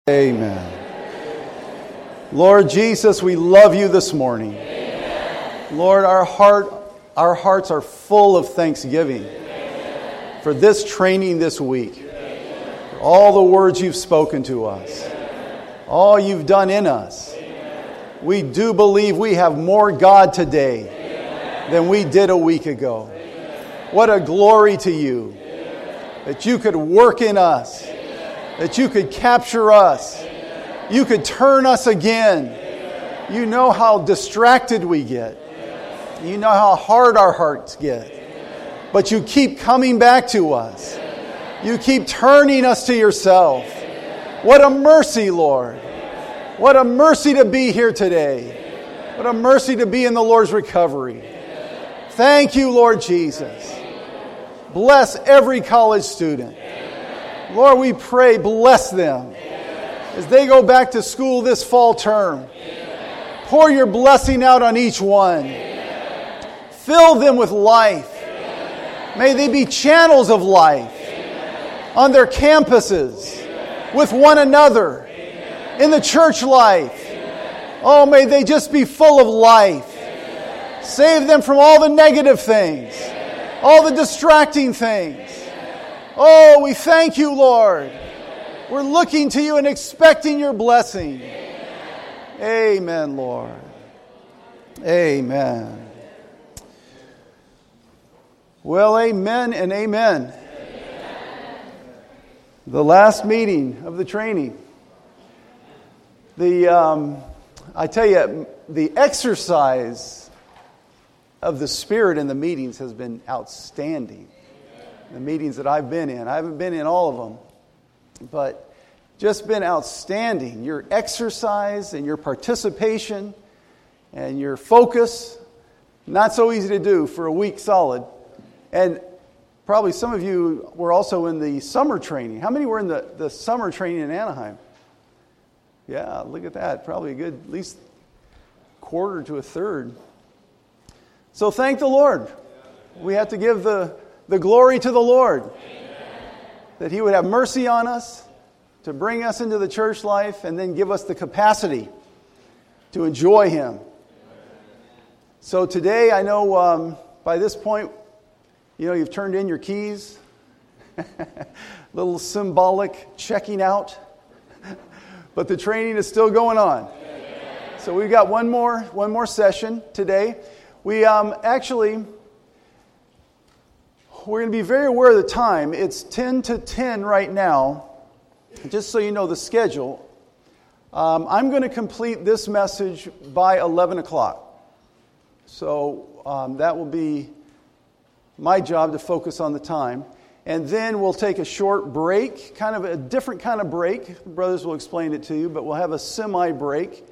Amen. Lord Jesus, we love you this morning. Amen. Lord, our hearts are full of thanksgiving for this training this week, for all the words you've spoken to us, all you've done in us. We do believe we have more God today than we did a week ago. What a glory to you that you could work in us, that you could capture us. You could turn us again. You know how distracted we get. You know how hard our hearts get. But you keep coming back to us. You keep turning us to yourself. What a mercy, Lord. What a mercy to be here today. What a mercy to be in the Lord's recovery. Thank you, Lord Jesus. Bless every college student. Lord, we pray, bless them as they go back to school this fall term. Pour your blessing out on each one. Fill them with life. May they be channels of life on their campuses, with one another, in the church life. Oh, may they just be full of life. Save them from all the negative things, all the distracting things. Oh, we thank you, Lord. We're looking to you and expecting your blessing. Amen, Lord. Amen. Well, amen and amen. The last meeting of the training. I tell you, the exercise of the Spirit in the meetings has been outstanding. The meetings that I've been in. I haven't been in all of them, but just been outstanding. Your exercise and your participation and your focus, not so easy to do for a week solid. And probably some of you were also in the summer training. How many were in the summer training in Anaheim? Yeah, look at that. Probably a good, at least quarter to a third. So thank the Lord. We have to give the glory to the Lord. That He would have mercy on us, to bring us into the church life, and then give us the capacity to enjoy Him. So today, I know by this point, you've turned in your keys. Little symbolic checking out. But the training is still going on. So we've got one more session today. We're going to be very aware of the time. It's 10 to 10 right now. Just so you know the schedule. I'm going to complete this message by 11 o'clock. So that will be my job to focus on the time. And then we'll take a short break, kind of a different kind of break. The brothers will explain it to you, but we'll have a semi-break.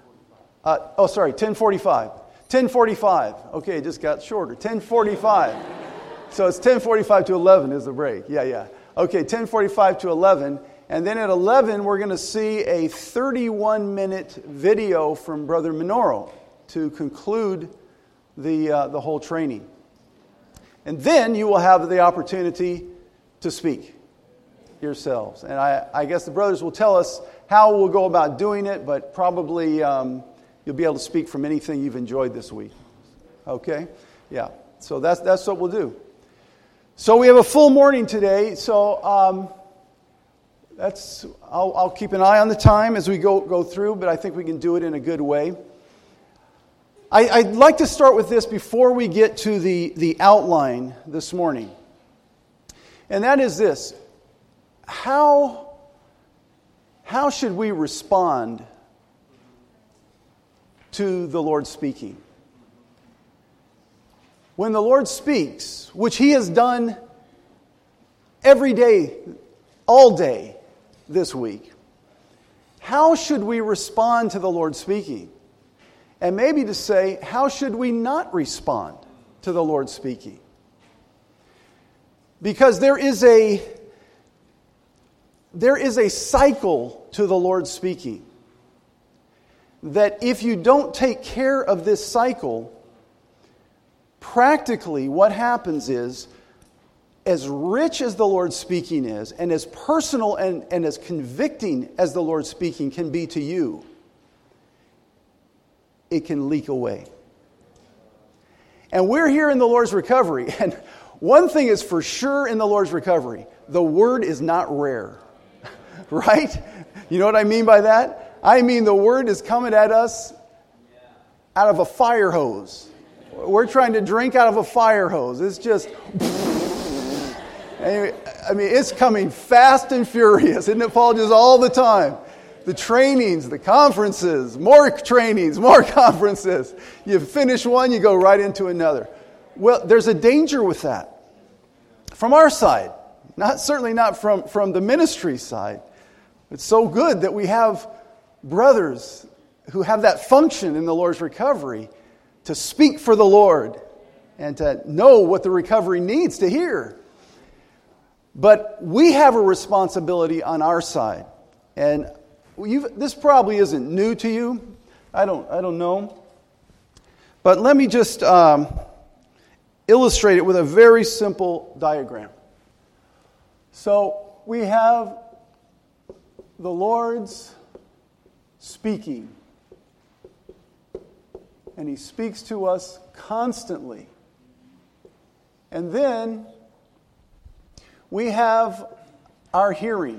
10:45. 10:45. Okay, it just got shorter. 10:45. So it's 10:45 to 11 is the break. Yeah. Okay, 10:45 to 11. And then at 11, we're going to see a 31-minute video from Brother Minoru to conclude the whole training. And then you will have the opportunity to speak yourselves. And I guess the brothers will tell us how we'll go about doing it, but probably you'll be able to speak from anything you've enjoyed this week. Okay? Yeah. So that's what we'll do. So we have a full morning today. So I'll keep an eye on the time as we go through, but I think we can do it in a good way. I'd like to start with this before we get to the outline this morning. And that is this. How should we respond to the Lord speaking? When the Lord speaks, which He has done every day, all day this week, how should we respond to the Lord speaking? And maybe to say, how should we not respond to the Lord speaking? Because there is a cycle to the Lord speaking. That if you don't take care of this cycle, practically what happens is as rich as the Lord's speaking is, and as personal and as convicting as the Lord's speaking can be to you, it can leak away. And we're here in the Lord's recovery. And one thing is for sure in the Lord's recovery, the word is not rare. Right? You know what I mean by that? I mean the word is coming at us out of a fire hose. We're trying to drink out of a fire hose. It's just... I mean, it's coming fast and furious. Isn't it, Paul? Just all the time. The trainings, the conferences, more trainings, more conferences. You finish one, you go right into another. Well, there's a danger with that. From our side. Certainly not from the ministry side. It's so good that we have brothers who have that function in the Lord's recovery to speak for the Lord and to know what the recovery needs to hear. But we have a responsibility on our side. And this probably isn't new to you. I don't know. But let me just illustrate it with a very simple diagram. So we have the Lord's speaking. And He speaks to us constantly. And then we have our hearing.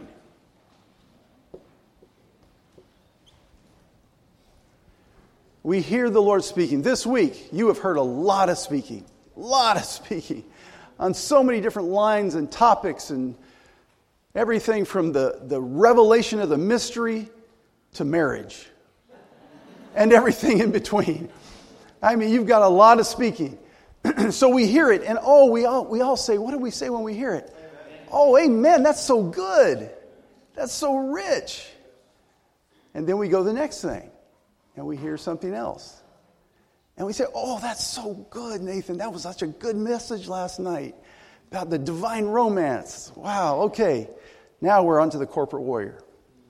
We hear the Lord speaking. This week, you have heard a lot of speaking. On so many different lines and topics and everything from the revelation of the mystery to marriage. And everything in between. I mean, you've got a lot of speaking. So we hear it, and we all say, what do we say when we hear it? Oh, amen, that's so good. That's so rich. And then we go the next thing, and we hear something else. And we say, oh, that's so good, Nathan. That was such a good message last night about the divine romance. Wow, okay. Now we're on to the corporate warrior.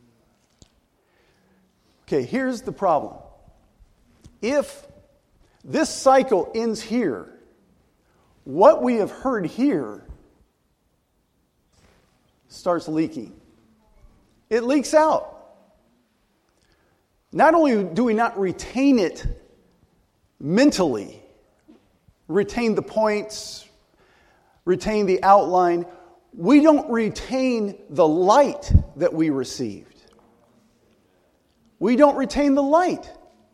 Okay, here's the problem. If this cycle ends here, what we have heard here starts leaking. It leaks out. Not only do we not retain it mentally, retain the points, retain the outline, we don't retain the light that we received. We don't retain the light.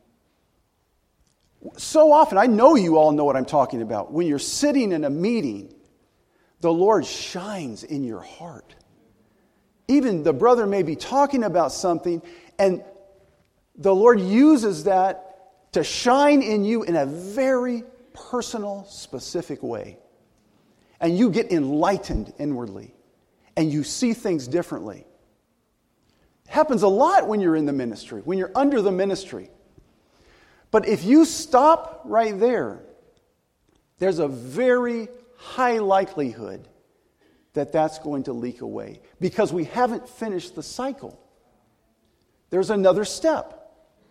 So often, I know you all know what I'm talking about. When you're sitting in a meeting, the Lord shines in your heart. Even the brother may be talking about something, and the Lord uses that to shine in you in a very personal, specific way. And you get enlightened inwardly, and you see things differently. It happens a lot when you're in the ministry, when you're under the ministry. But if you stop right there, there's a very high likelihood that that's going to leak away because we haven't finished the cycle. There's another step.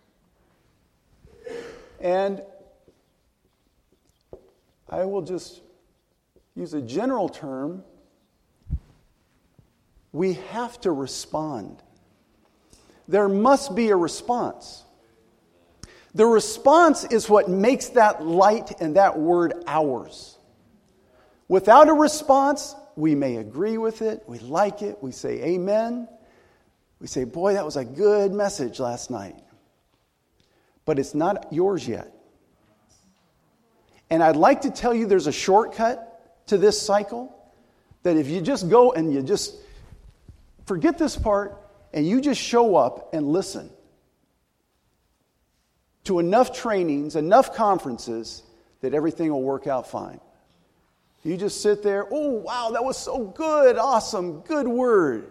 And I will just use a general term. We have to respond. There must be a response. The response is what makes that light and that word ours. Without a response, we may agree with it, we like it, we say amen. We say, boy, that was a good message last night. But it's not yours yet. And I'd like to tell you there's a shortcut to this cycle. That if you just go and you just forget this part and you just show up and listen to enough trainings, enough conferences, that everything will work out fine. You just sit there, oh, wow, that was so good, awesome, good word.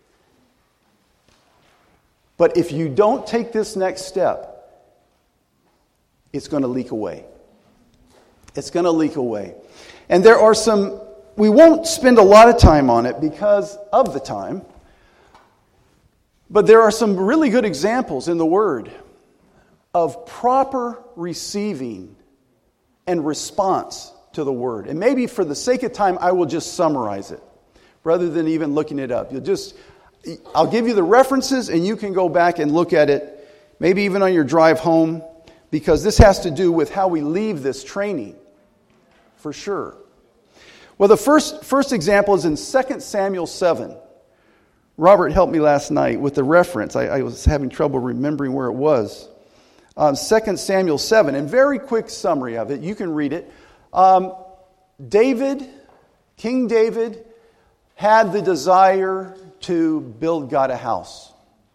But if you don't take this next step, it's going to leak away. It's going to leak away. And there are some, we won't spend a lot of time on it because of the time, but there are some really good examples in the Word of proper receiving and response to the Word. And maybe for the sake of time, I will just summarize it rather than even looking it up. I'll give you the references and you can go back and look at it, maybe even on your drive home, because this has to do with how we leave this training, for sure. Well, the first example is in 2 Samuel 7. Robert helped me last night with the reference. I was having trouble remembering where it was. 2 Samuel 7, and very quick summary of it. You can read it. King David had the desire to build God a house.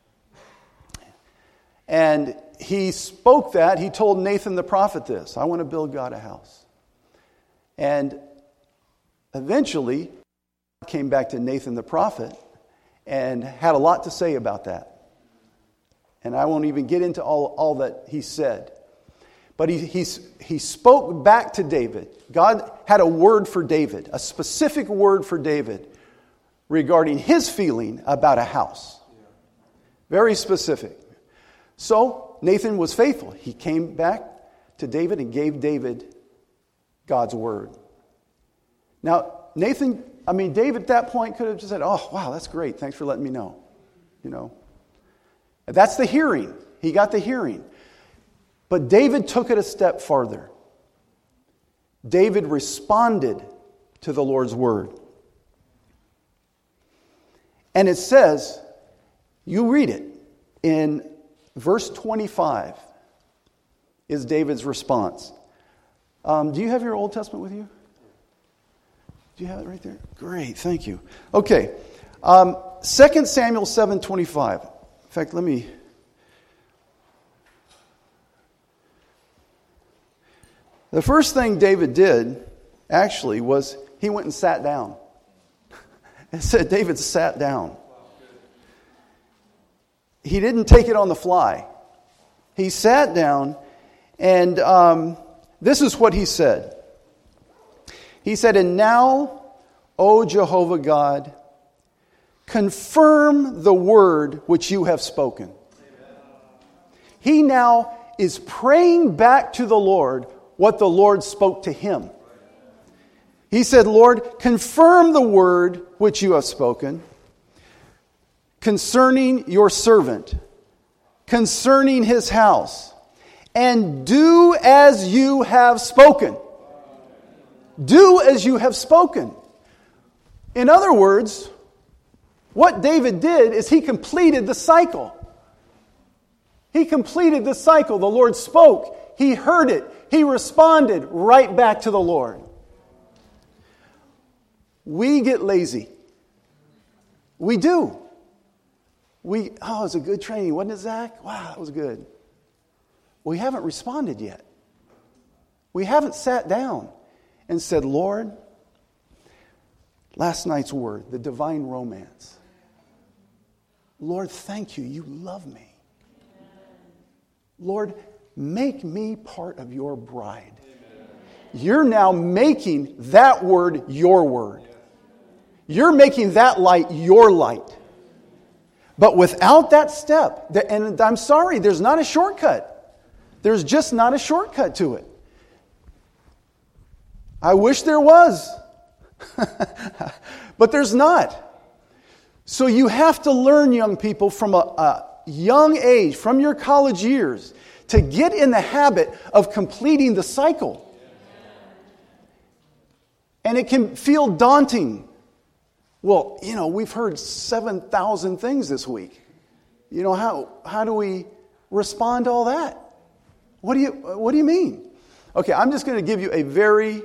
And he spoke that. He told Nathan the prophet this. I want to build God a house. And eventually, God came back to Nathan the prophet and had a lot to say about that. And I won't even get into all that he said. But he spoke back to David. God had a word for David, a specific word for David regarding his feeling about a house. Very specific. So Nathan was faithful. He came back to David and gave David God's word. Now, David at that point could have just said, oh, wow, that's great. Thanks for letting me know. That's the hearing. He got the hearing. But David took it a step farther. David responded to the Lord's word. And it says, you read it, in verse 25 is David's response. Do you have your Old Testament with you? Do you have it right there? Great, thank you. Okay, 2 Samuel 7:25. In fact, the first thing David did, actually, was he went and sat down. It said David sat down. He didn't take it on the fly. He sat down, and this is what he said. He said, "And now, O Jehovah God, confirm the word which you have spoken." Amen. He now is praying back to the Lord what the Lord spoke to him. He said, Lord, confirm the word which you have spoken concerning your servant, concerning his house, and do as you have spoken. Do as you have spoken. In other words, what David did is he completed the cycle. He completed the cycle. The Lord spoke. He heard it. He responded right back to the Lord. We get lazy. We do. It was a good training, wasn't it, Zach? Wow, that was good. We haven't responded yet. We haven't sat down and said, Lord, last night's word, the divine romance. Lord, thank you. You love me. Lord, make me part of your bride. You're now making that word your word. You're making that light your light. But without that step, and I'm sorry, there's not a shortcut. There's just not a shortcut to it. I wish there was. But there's not. So you have to learn, young people, from a young age, from your college years, to get in the habit of completing the cycle. And it can feel daunting. Well, we've heard 7,000 things this week. How do we respond to all that? What do you mean? Okay, I'm just going to give you a very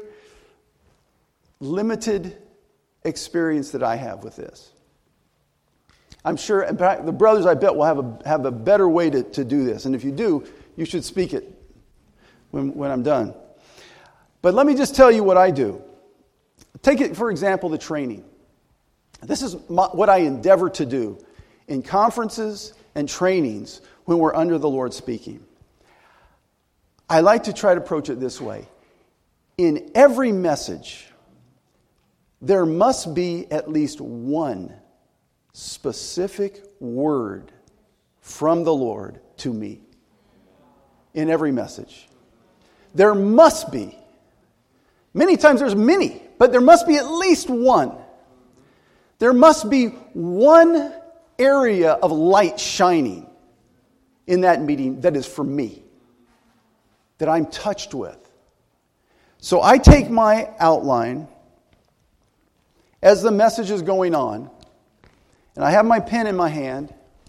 limited experience that I have with this. I'm sure, in fact, the brothers, I bet, will have a better way to do this. And if you do, you should speak it when I'm done. But let me just tell you what I do. Take it, for example, the training. This is what I endeavor to do in conferences and trainings when we're under the Lord speaking. I like to try to approach it this way. In every message, there must be at least one specific word from the Lord to me. In every message. There must be. Many times there's many, but there must be at least one. There must be one area of light shining in that meeting that is for me, that I'm touched with. So I take my outline as the message is going on, and I have my pen in my hand,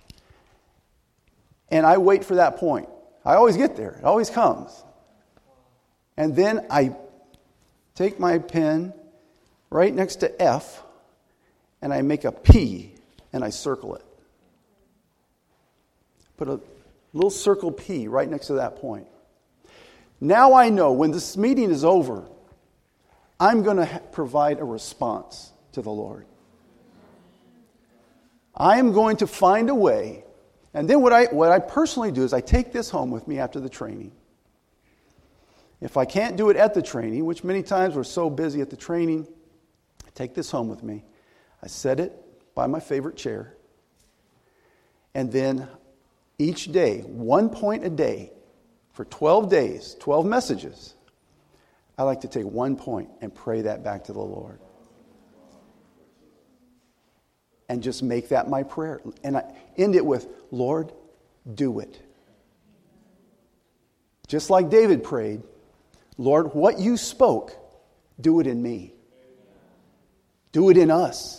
and I wait for that point. I always get there. It always comes. And then I take my pen right next to F, and I make a P, and I circle it. Put a little circle P right next to that point. Now I know when this meeting is over, I'm going to provide a response to the Lord. I am going to find a way. And then what I personally do is I take this home with me after the training. If I can't do it at the training, which many times we're so busy at the training, I take this home with me. I set it by my favorite chair. And then each day, 1 point a day, for 12 days, 12 messages, I like to take 1 point and pray that back to the Lord. And just make that my prayer. And I end it with, Lord, do it. Just like David prayed, Lord, what you spoke, do it in me. Do it in us.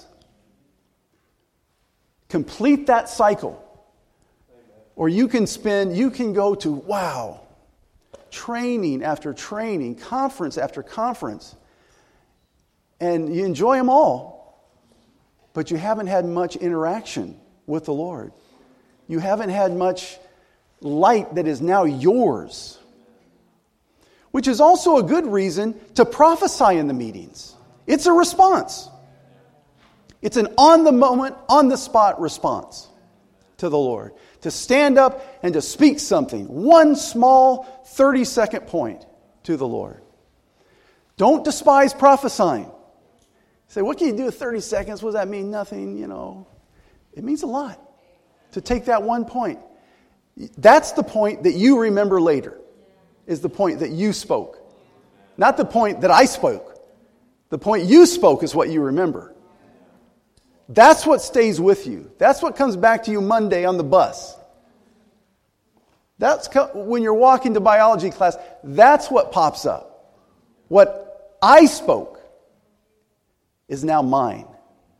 Complete that cycle. Or you can go to, wow, training after training, conference after conference, and you enjoy them all, but you haven't had much interaction with the Lord. You haven't had much light that is now yours, which is also a good reason to prophesy in the meetings. It's a response. It's an on-the-moment, on-the-spot response to the Lord. To stand up and to speak something. One small 30-second point to the Lord. Don't despise prophesying. You say, what can you do with 30 seconds? What does that mean? Nothing, It means a lot to take that 1 point. That's the point that you remember later, is the point that you spoke. Not the point that I spoke. The point you spoke is what you remember. That's what stays with you. That's what comes back to you Monday on the bus. That's when you're walking to biology class. That's what pops up. What I spoke is now mine.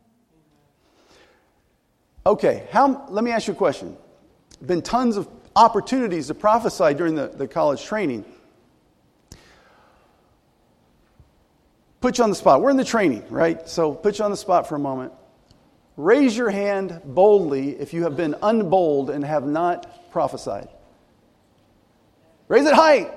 Okay, let me ask you a question. Been tons of opportunities to prophesy during the college training. Put you on the spot. We're in the training, right? So put you on the spot for a moment. Raise your hand boldly if you have been unbold and have not prophesied. Raise it high.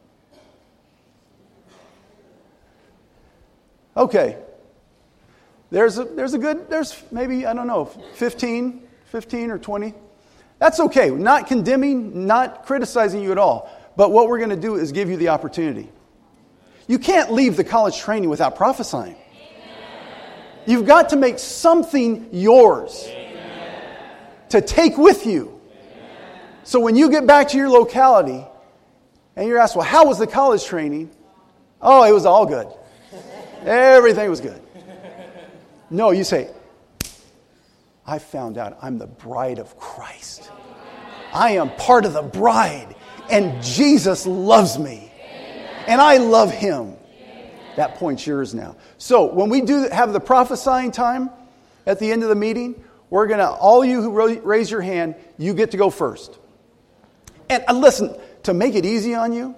Okay. There's maybe, 15 or 20. That's okay. Not condemning, not criticizing you at all. But what we're going to do is give you the opportunity. You can't leave the college training without prophesying. You've got to make something yours to take with you. So when you get back to your locality and you're asked, well, how was the college training? Oh, it was all good. Everything was good. No, you say, I found out I'm the bride of Christ. I am part of the bride, and Jesus loves me, and I love Him. That point's yours now. So when we do have the prophesying time at the end of the meeting, we're going to, all you who raise your hand, you get to go first. And listen, to make it easy on you,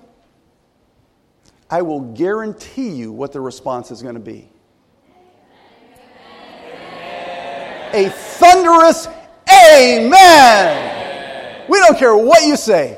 I will guarantee you what the response is going to be. A thunderous amen. We don't care what you say.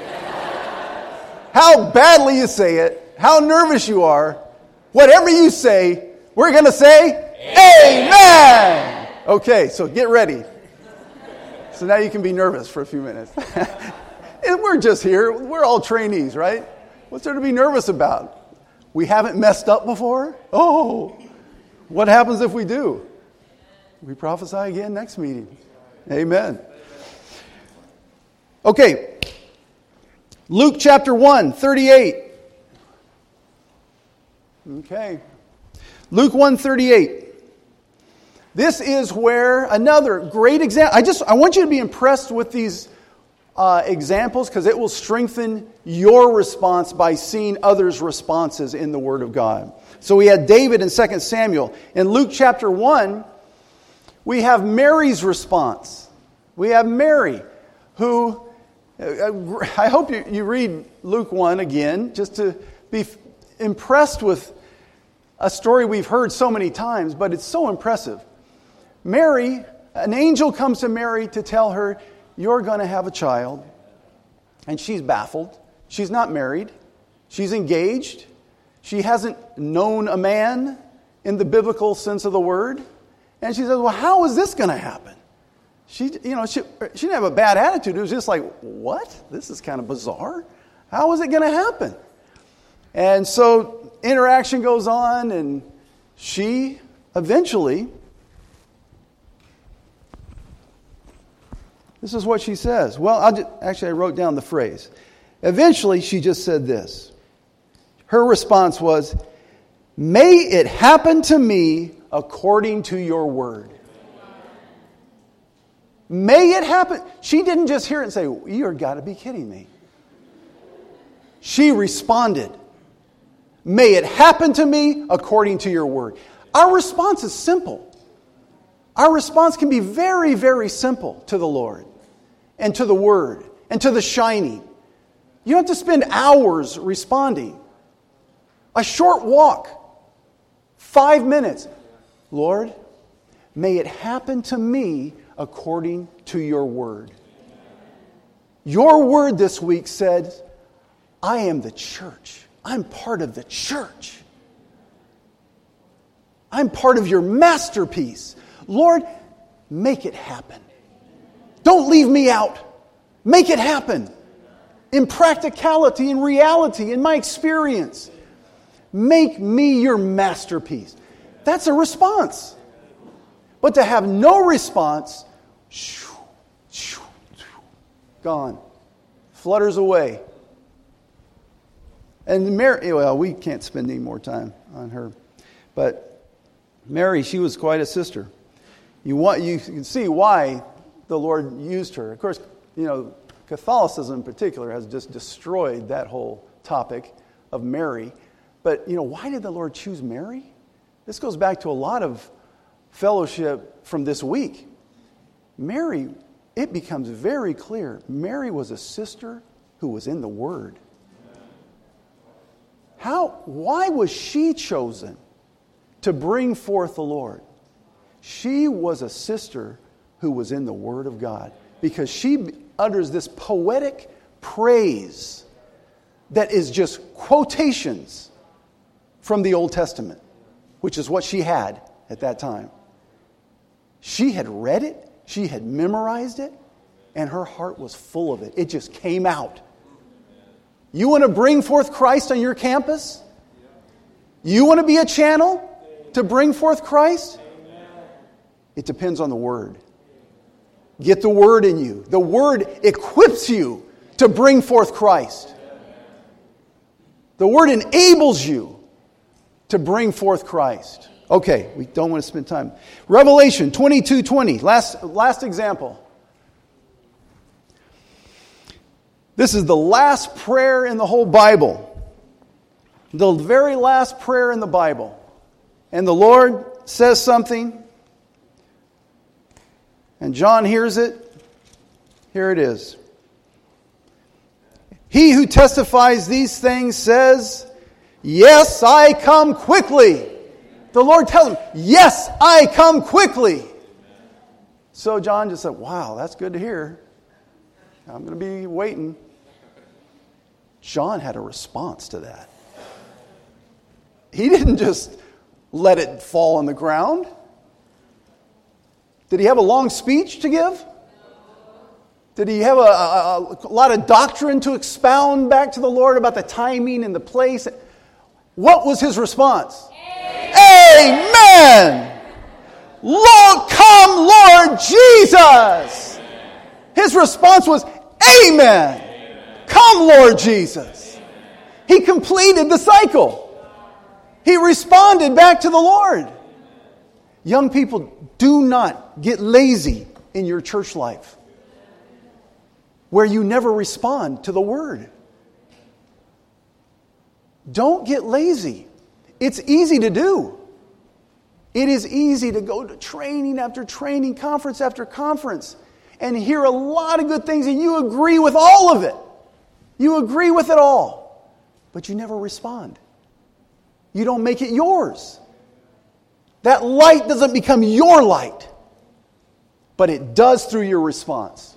How badly you say it, how nervous you are, whatever you say, we're going to say amen. Okay, so get ready. So now you can be nervous for a few minutes. And we're just here. We're all trainees, right? What's there to be nervous about? We haven't messed up before? Oh, what happens if we do? We prophesy again next meeting. Amen. Okay. Luke chapter 1, 38. Okay. Luke 1:38. This is where another great example. I want you to be impressed with these examples because it will strengthen your response by seeing others' responses in the Word of God. So we had David in 2 Samuel. In Luke chapter 1, we have Mary's response. We have Mary, who, I hope you read Luke 1 again, just to be impressed with a story we've heard so many times, but it's so impressive. Mary, an angel comes to Mary to tell her, you're going to have a child. And she's baffled. She's not married. She's engaged. She hasn't known a man in the biblical sense of the word. And she says, well, how is this going to happen? She didn't have a bad attitude. It was just like, what? This is kind of bizarre. How is it going to happen? And so interaction goes on, and she eventually, this is what she says. Well, I wrote down the phrase. Eventually, she just said this. Her response was, may it happen to me according to your word. May it happen. She didn't just hear it and say, you've got to be kidding me. She responded, may it happen to me according to your word. Our response is simple. Our response can be very, very simple to the Lord and to the word and to the shining. You don't have to spend hours responding. A short walk, 5 minutes. Lord, may it happen to me according to your word. Your word this week said, I am the church. I'm part of the church. I'm part of your masterpiece. Lord, make it happen. Don't leave me out. Make it happen. In practicality, in reality, in my experience. Make me your masterpiece. That's a response. But to have no response, gone. Flutters away. And Mary, well, we can't spend any more time on her. But Mary, she was quite a sister. You can see why the Lord used her. Of course, Catholicism in particular has just destroyed that whole topic of Mary. But, why did the Lord choose Mary? This goes back to a lot of fellowship from this week. Mary, it becomes very clear, Mary was a sister who was in the Word. Why was she chosen to bring forth the Lord? She was a sister who was in the Word of God because she utters this poetic praise that is just quotations from the Old Testament, which is what she had at that time. She had read it, she had memorized it, and her heart was full of it. It just came out. You want to bring forth Christ on your campus? You want to be a channel to bring forth Christ? It depends on the Word. Get the Word in you. The Word equips you to bring forth Christ. The Word enables you to bring forth Christ. Okay, we don't want to spend time. Revelation 22:20, last example. This is the last prayer in the whole Bible. The very last prayer in the Bible. And the Lord says something. And John hears it. Here it is. He who testifies these things says, yes, I come quickly. The Lord tells him, yes, I come quickly. So John just said, wow, that's good to hear. I'm going to be waiting. John had a response to that. He didn't just let it fall on the ground. Did he have a long speech to give? Did he have a lot of doctrine to expound back to the Lord about the timing and the place? What was his response? Amen! Lord, come, Lord Jesus! His response was, Amen! Come, Lord Jesus! He completed the cycle. He responded back to the Lord. Young people, do not get lazy in your church life where you never respond to the Word. Don't get lazy. It's easy to do. It is easy to go to training after training, conference after conference, and hear a lot of good things, and you agree with all of it. You agree with it all, but you never respond. You don't make it yours. That light doesn't become your light, but it does through your response.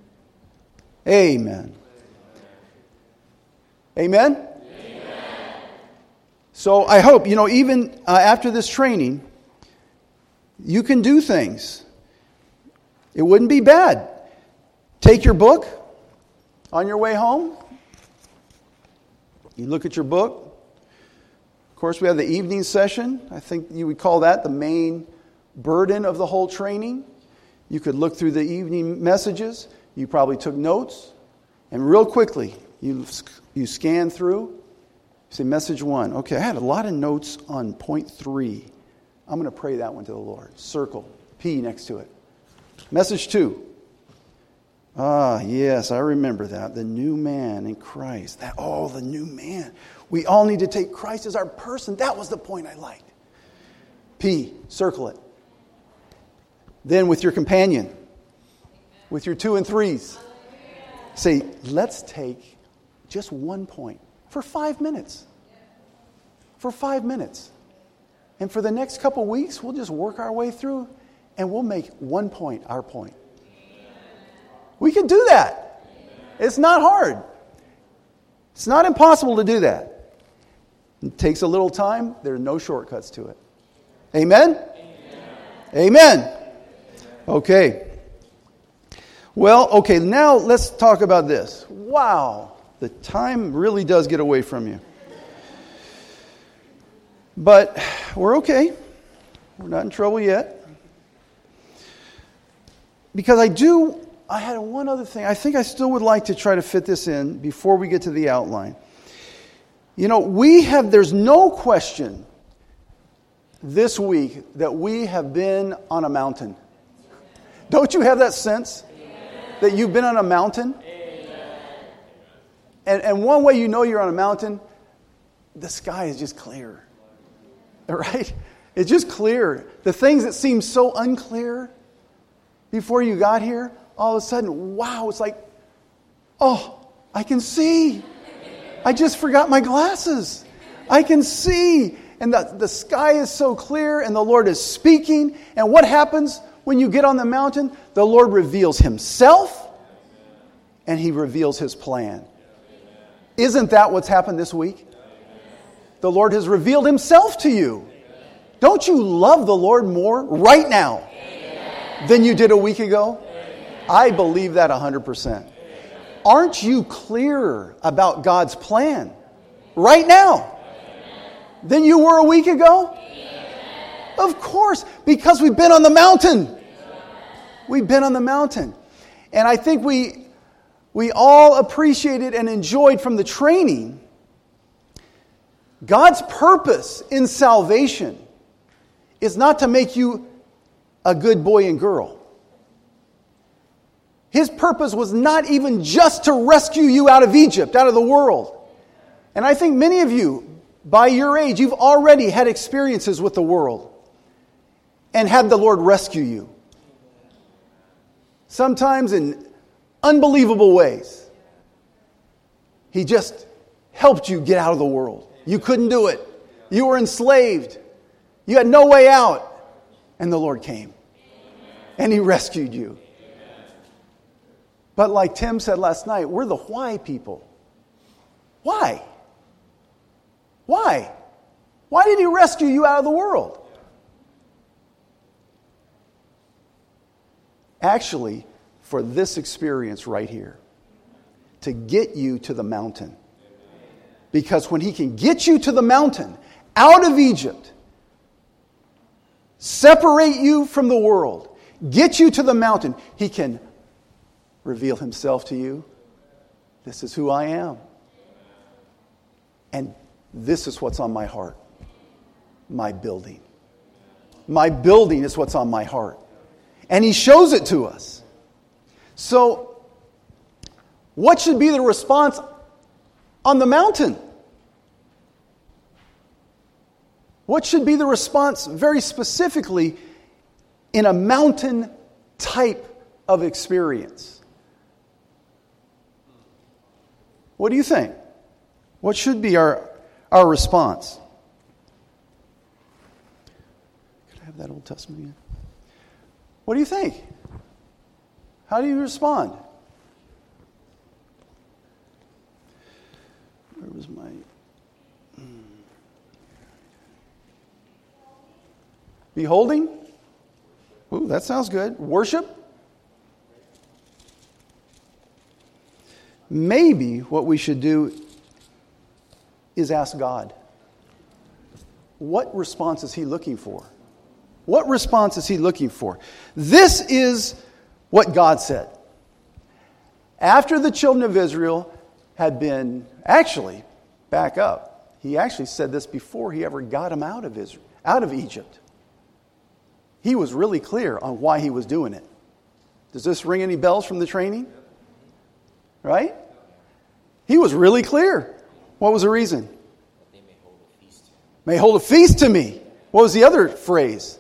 Amen. Amen? Amen. So I hope, even after this training, you can do things. It wouldn't be bad. Take your book on your way home. You look at your book. Of course, we have the evening session. I think you would call that the main burden of the whole training. You could look through the evening messages. You probably took notes. And real quickly, you scan through. You say, message 1. Okay, I had a lot of notes on point 3. I'm going to pray that one to the Lord. Circle. P next to it. Message 2. Yes, I remember that. The new man in Christ. The new man. We all need to take Christ as our person. That was the point I liked. P, circle it. Then with your companion, with your 2 and 3s, say, let's take just 1 point for 5 minutes. For 5 minutes. And for the next couple weeks, we'll just work our way through and we'll make 1 point our point. We can do that. It's not hard. It's not impossible to do that. It takes a little time. There are no shortcuts to it. Amen? Amen. Okay. Well, now let's talk about this. Wow. The time really does get away from you. But we're okay. We're not in trouble yet. Because I had one other thing. I think I still would like to try to fit this in before we get to the outline. There's no question this week that we have been on a mountain. Don't you have that sense that you've been on a mountain? And one way you know you're on a mountain, the sky is just clear. Right? It's just clear. The things that seemed so unclear before you got here, all of a sudden, wow, it's like, I can see. I just forgot my glasses. I can see. And the sky is so clear and the Lord is speaking. And what happens when you get on the mountain? The Lord reveals Himself and He reveals His plan. Isn't that what's happened this week? The Lord has revealed Himself to you. Don't you love the Lord more right now than you did a week ago? I believe that 100%. Aren't you clearer about God's plan right now than you were a week ago? Of course, because we've been on the mountain. We've been on the mountain. And I think we all appreciated and enjoyed from the training God's purpose in salvation is not to make you a good boy and girl. His purpose was not even just to rescue you out of Egypt, out of the world. And I think many of you, by your age, you've already had experiences with the world and had the Lord rescue you. Sometimes in unbelievable ways. He just helped you get out of the world. You couldn't do it. You were enslaved. You had no way out. And the Lord came. And He rescued you. But like Tim said last night, we're the why people. Why? Why? Why did He rescue you out of the world? Actually, for this experience right here. To get you to the mountain. Because when He can get you to the mountain, out of Egypt, separate you from the world, get you to the mountain, He can reveal Himself to you. This is who I am. And this is what's on my heart. my building. My building is what's on my heart. And He shows it to us. So, what should be the response on the mountain? What should be the response very specifically in a mountain type of experience? What do you think? What should be our response? Could I have that Old Testament again? What do you think? How do you respond? Where was my... Beholding? Ooh, that sounds good. Worship? Maybe what we should do is ask God. What response is He looking for? What response is He looking for? This is what God said. After the children of Israel had been, actually, back up. He actually said this before He ever got them out of Egypt. He was really clear on why He was doing it. Does this ring any bells from the training? Right? He was really clear. What was the reason? They may hold a feast. May hold a feast to me. What was the other phrase?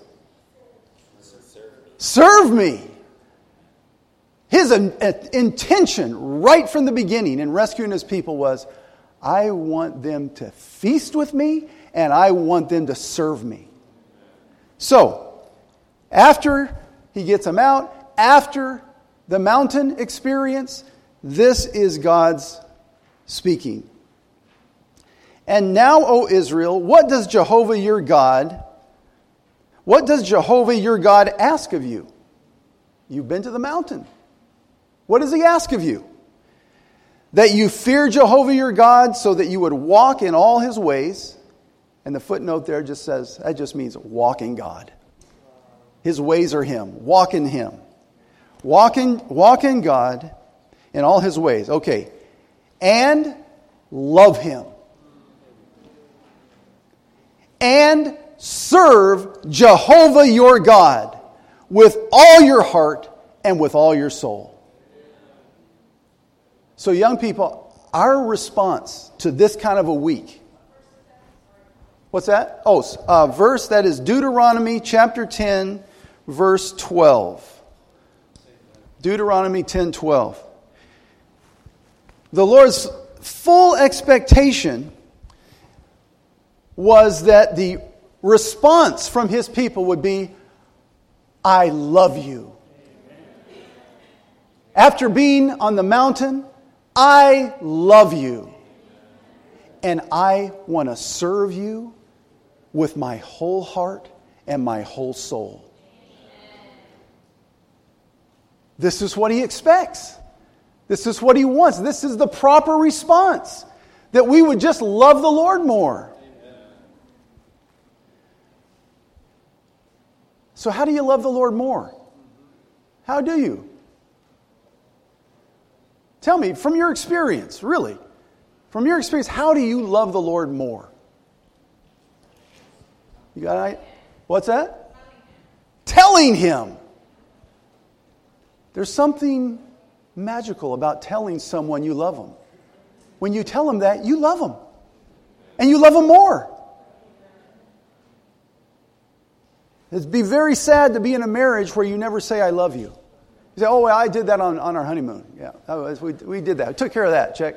Serve me. His intention right from the beginning in rescuing His people was, I want them to feast with me and I want them to serve me. So, after He gets them out, after the mountain experience, this is God's speaking. And now, O Israel, what does Jehovah your God ask of you? You've been to the mountain. What does He ask of you? That you fear Jehovah your God so that you would walk in all His ways. And the footnote there just says, that just means walk in God. His ways are Him. Walk in Him. Walk in God in all His ways. Okay. And love Him. And serve Jehovah your God with all your heart and with all your soul. So young people, our response to this kind of a week. What's that? Verse that is Deuteronomy chapter 10, verse 12. Deuteronomy 10:12. The Lord's full expectation was that the response from His people would be, I love you. After being on the mountain, I love you. And I want to serve you with my whole heart and my whole soul. This is what He expects. This is what He wants. This is the proper response. That we would just love the Lord more. So how do you love the Lord more? How do you? Tell me, from your experience, really. From your experience, how do you love the Lord more? You got an idea? What's that? Telling Him. There's something magical about telling someone you love them. When you tell them that, you love them. And you love them more. It'd be very sad to be in a marriage where you never say, I love you. You say, oh, well, I did that on our honeymoon. Yeah, we did that. We took care of that. Check.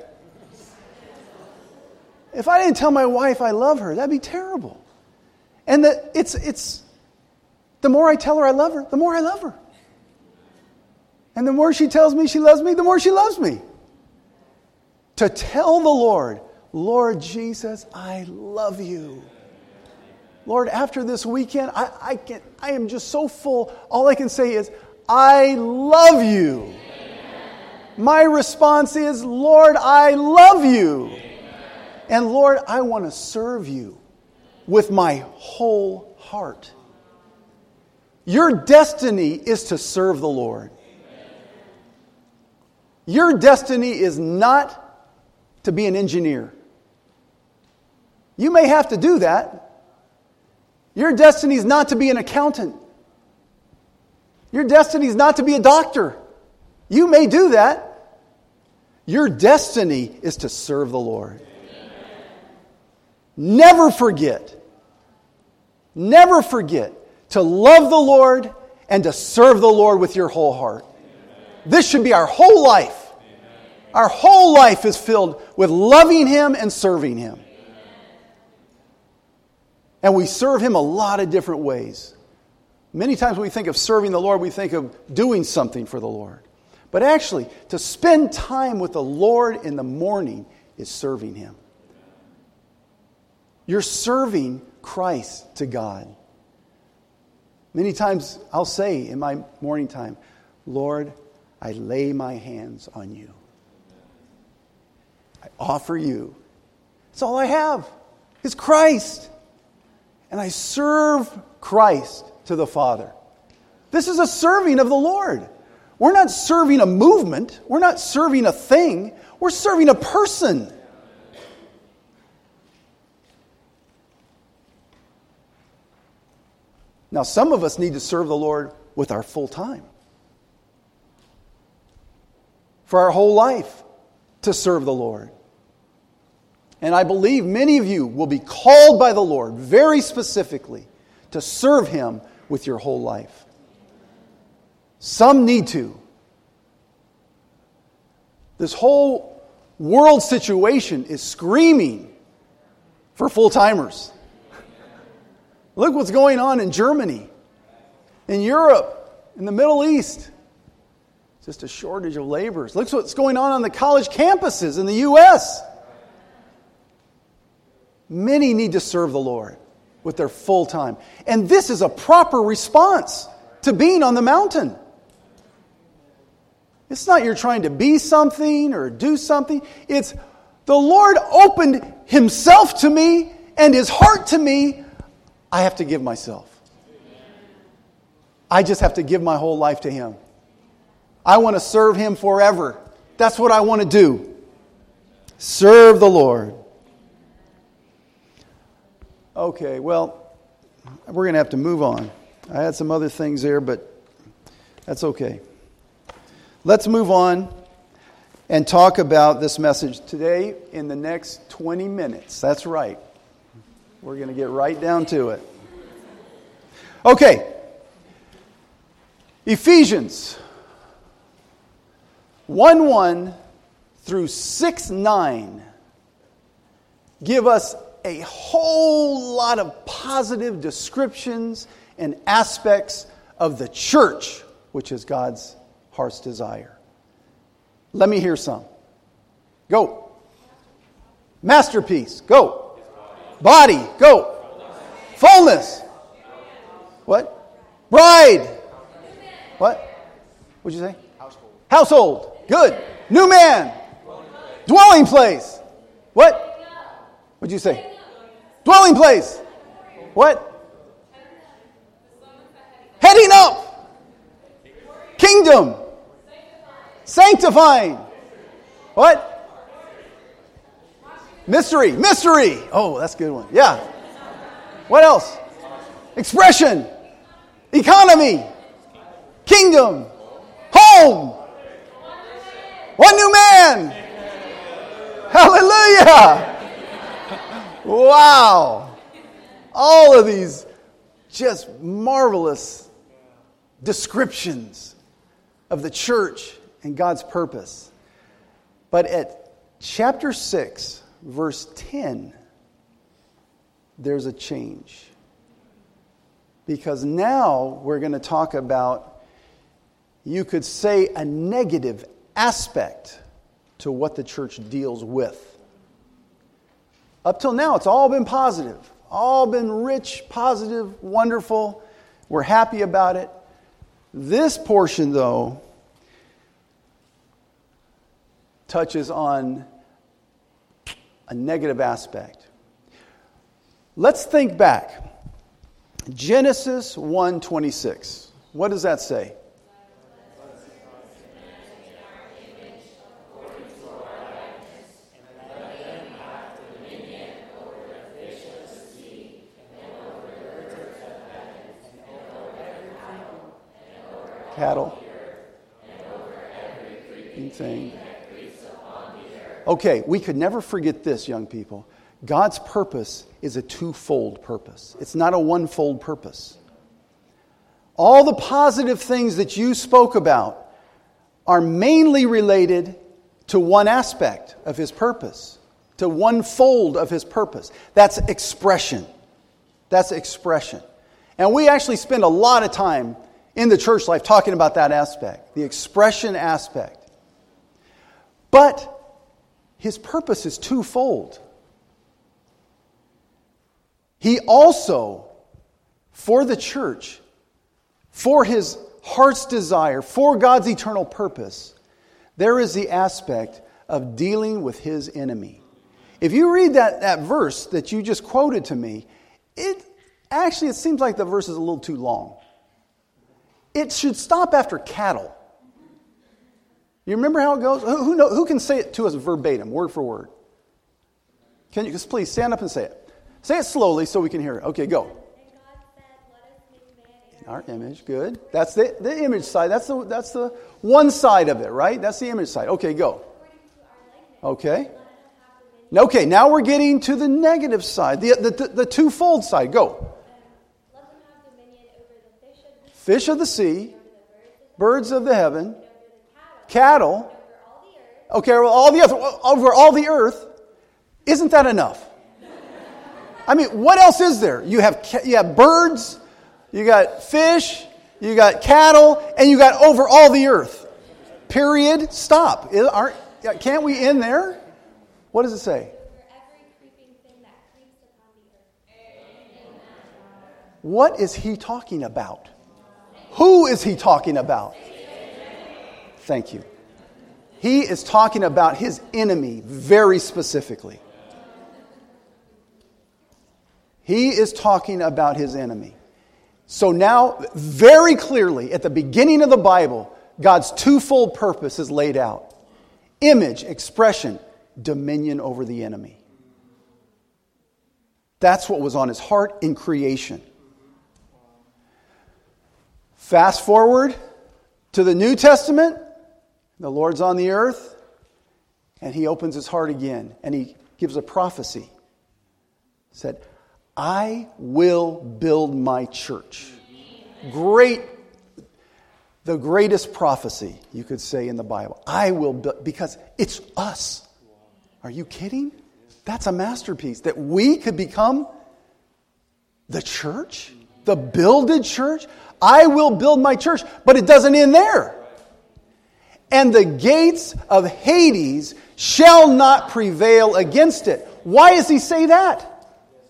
If I didn't tell my wife I love her, that'd be terrible. And it's the more I tell her I love her, the more I love her. And the more she tells me she loves me, the more she loves me. To tell the Lord, Lord Jesus, I love you. Lord, after this weekend, I am just so full. All I can say is, I love you. My response is, Lord, I love you. And Lord, I want to serve you with my whole heart. Your destiny is to serve the Lord. Your destiny is not to be an engineer. You may have to do that. Your destiny is not to be an accountant. Your destiny is not to be a doctor. You may do that. Your destiny is to serve the Lord. Never forget to love the Lord and to serve the Lord with your whole heart. This should be our whole life. Our whole life is filled with loving Him and serving Him. And we serve Him a lot of different ways. Many times when we think of serving the Lord, we think of doing something for the Lord. But actually, to spend time with the Lord in the morning is serving Him. You're serving Christ to God. Many times I'll say in my morning time, Lord, I lay my hands on you. I offer you. It's all I have. It's Christ. And I serve Christ to the Father. This is a serving of the Lord. We're not serving a movement. We're not serving a thing. We're serving a person. Now, some of us need to serve the Lord with our full time. For our whole life to serve the Lord. And I believe many of you will be called by the Lord very specifically to serve Him with your whole life. Some need to. This whole world situation is screaming for full-timers. Look what's going on in Germany, in Europe, in the Middle East. Just a shortage of laborers. Look what's going on the college campuses in the U.S. Many need to serve the Lord with their full time. And this is a proper response to being on the mountain. It's not you're trying to be something or do something. It's the Lord opened Himself to me and His heart to me. I have to give myself. I just have to give my whole life to Him. I want to serve Him forever. That's what I want to do. Serve the Lord. Okay, well, we're going to have to move on. I had some other things there, but that's okay. Let's move on and talk about this message today in the next 20 minutes. That's right. We're going to get right down to it. Okay. Ephesians 1:1 through 6:9 give us a whole lot of positive descriptions and aspects of the church, which is God's heart's desire. Let me hear some. Go. Masterpiece. Go. Body. Go. Fullness. What? Bride. What? What'd you say? Household. Good. New man. Dwelling place. What? What'd you say? Dwelling place. What? Heading up. Kingdom. Sanctifying. What? Mystery. Mystery. Oh, that's a good one. Yeah. What else? Expression. Economy. Kingdom. Home. One new man. Hallelujah. Wow. All of these just marvelous descriptions of the church and God's purpose. But at chapter 6, verse 10, there's a change. Because now we're going to talk about, you could say, a negative aspect to what the church deals with. Up till now, it's all been positive. All been rich, positive, wonderful. We're happy about it. This portion, though, touches on a negative aspect. Let's think back. Genesis 1:26. What does that say? cattle, thing. Okay, we could never forget this, young people. God's purpose is a twofold purpose. It's not a one-fold purpose. All the positive things that you spoke about are mainly related to one aspect of His purpose, to one fold of His purpose. That's expression. That's expression. And we actually spend a lot of time in the church life talking about that aspect, the expression aspect. But His purpose is twofold. He also, for the church, for His heart's desire, for God's eternal purpose, there is the aspect of dealing with His enemy. If you read that verse that you just quoted to me, it seems like the verse is a little too long. It should stop after cattle. You remember how it goes? Who can say it to us verbatim, word for word? Can you just please stand up and say it? Say it slowly so we can hear it. Okay, go. And God said, "Let us make man In our image, good. That's the image side. That's the one side of it, right? That's the image side. Okay, go. according to our likeness. Okay. Let us have dominion." Okay, now we're getting to the negative side, the twofold side. Go. Let them have dominion over the Fish of the sea, over the birds of the heaven, over the cattle, cattle. over all the earth, Over all the earth. Isn't that enough? I mean, what else is there? You have birds, you got fish, you got cattle, and you got over all the earth. Period. Stop. Can't we end there? What does it say? over every creeping thing that creeps upon the earth. What is he talking about? Who is he talking about? Thank you. He is talking about his enemy very specifically. He is talking about his enemy. So now, very clearly, at the beginning of the Bible, God's twofold purpose is laid out. Image, expression, dominion over the enemy. That's what was on his heart in creation. Fast forward to the New Testament. The Lord's on the earth, and he opens his heart again, and he gives a prophecy. He said, "I will build my church." The greatest prophecy, you could say, in the Bible. I will build, because it's us. Are you kidding? That's a masterpiece, that we could become the church, the builded church. I will build my church, but it doesn't end there. And the gates of Hades shall not prevail against it. Why does he say that?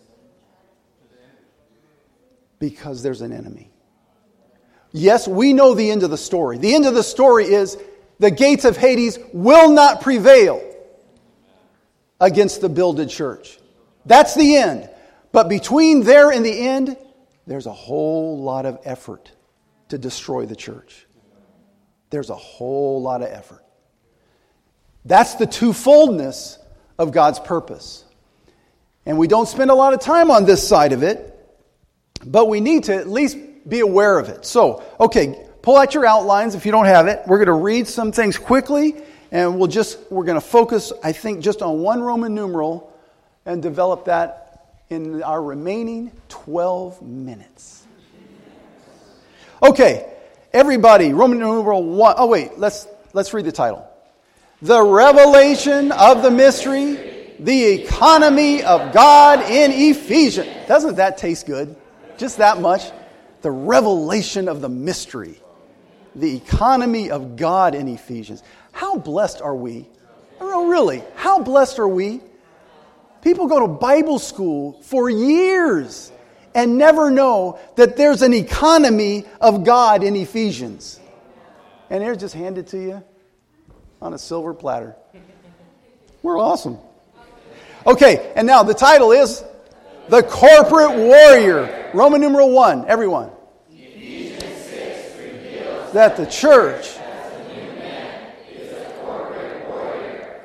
Because there's an enemy. Yes, we know the end of the story. The end of the story is the gates of Hades will not prevail against the builded church. That's the end. But between there and the end, there's a whole lot of effort to destroy the church. There's a whole lot of effort. That's the twofoldness of God's purpose. And we don't spend a lot of time on this side of it, but we need to at least be aware of it. So, okay, pull out your outlines if you don't have it. We're going to read some things quickly, and we're going to focus, I think, just on one Roman numeral and develop that in our remaining 12 minutes. Okay. Everybody, Roman numeral 1. Oh, wait, let's read the title. The revelation of the mystery, the economy of God in Ephesians. Doesn't that taste good? Just that much. The revelation of the mystery, the economy of God in Ephesians. How blessed are we? Oh, really, how blessed are we? People go to Bible school for years and never know that there's an economy of God in Ephesians. And they're just handed to you on a silver platter. We're awesome. Okay, and now the title is The Corporate Warrior. Roman numeral 1, everyone. Ephesians 6 reveals That the church as a new man is a corporate warrior.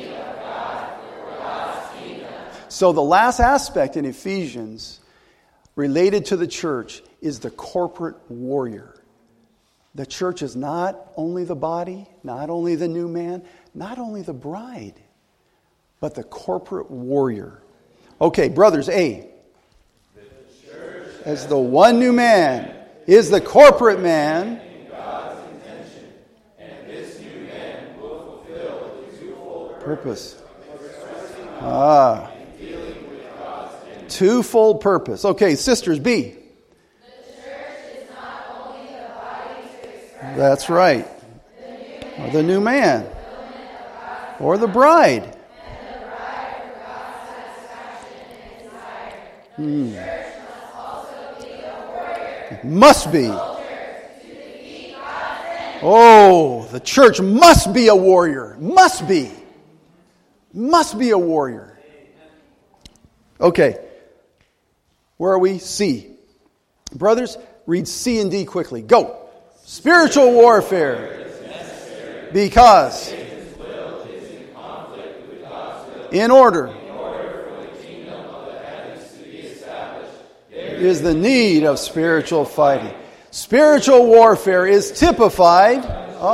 So the last aspect in Ephesians related to the church is the corporate warrior. The church is not only the body, not only the new man, not only the bride, but the corporate warrior. Okay, brothers, A. As the one new man is the corporate man. Purpose. Twofold purpose. Okay, sisters, B. The church is not only the body to express. That's right. Or the new man. Or the bride. And the bride for God's satisfaction and desire. The church must also be a warrior. Must be. To defeat God's enemies. Oh, the church must be a warrior. Must be. Must be a warrior. Okay. Where are we? C. Brothers, read C and D quickly. Go. Spiritual warfare. Because in order is the need of spiritual fighting. Spiritual warfare is typified.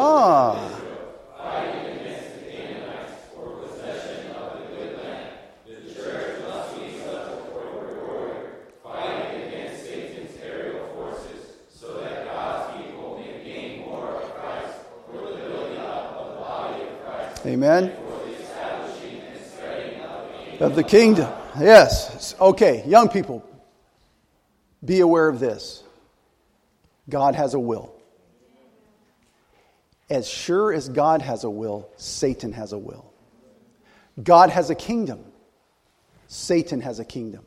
Amen. Of the kingdom. Yes. Okay, young people, be aware of this. God has a will. As sure as God has a will, Satan has a will. God has a kingdom. Satan has a kingdom.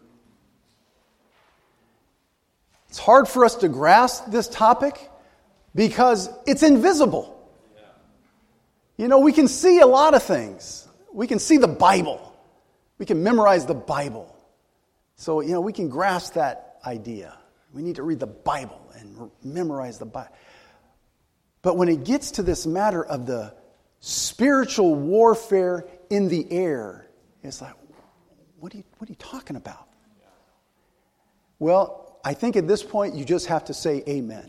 It's hard for us to grasp this topic because it's invisible. You know, we can see a lot of things. We can see the Bible. We can memorize the Bible. So, you know, we can grasp that idea. We need to read the Bible and memorize the Bible. But when it gets to this matter of the spiritual warfare in the air, it's like, what are you talking about? Well, I think at this point you just have to say amen.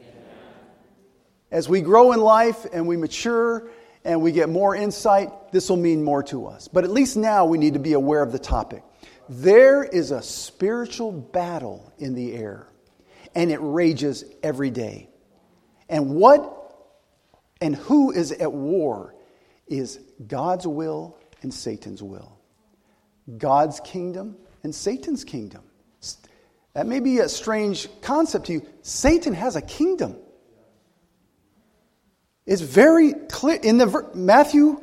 As we grow in life and we mature and we get more insight, this will mean more to us. But at least now we need to be aware of the topic. There is a spiritual battle in the air, and it rages every day. And who is at war is God's will and Satan's will. God's kingdom and Satan's kingdom. That may be a strange concept to you. Satan has a kingdom. It's very clear in the Matthew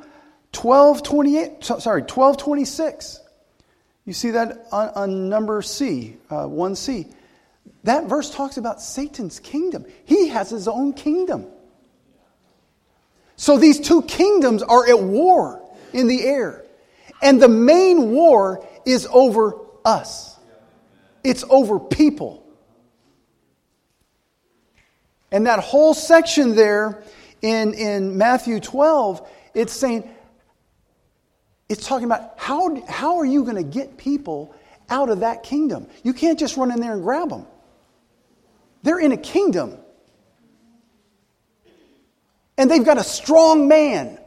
12:26. You see that on number C, 1C. That verse talks about Satan's kingdom. He has his own kingdom. So these two kingdoms are at war in the air. And the main war is over us. It's over people. And that whole section there in Matthew 12, it's talking about how are you going to get people out of that kingdom? You can't just run in there and grab them. They're in a kingdom. And they've got a strong man,